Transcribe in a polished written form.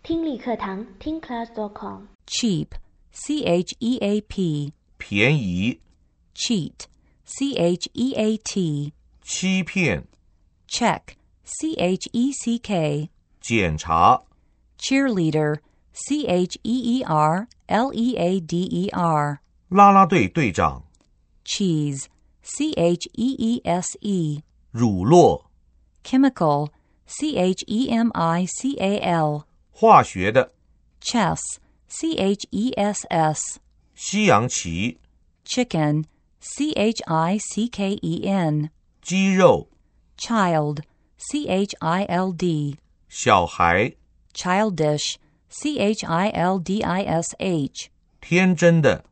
听力课堂听 class.com。 Cheap, C-H-E-A-P. 便宜， Cheat, C-H-E-A-T. 欺骗， Check, C-H-E-C-K. 检查， Cheerleader, C-H-E-E-R-L-E-A-D-E-R. 啦啦队队长， Cheese, C-H-E-E-S-E. 乳酪， Chemical, C-H-E-M-I-C-A-L. 化学的， Chess, C-H-E-S-S. 西洋棋， Chicken, C-H-I-C-K-E-N. 鸡肉， Child, C-H-I-L-D. 小孩， Childish, C-H-I-L-D-I-S-H. 天真的。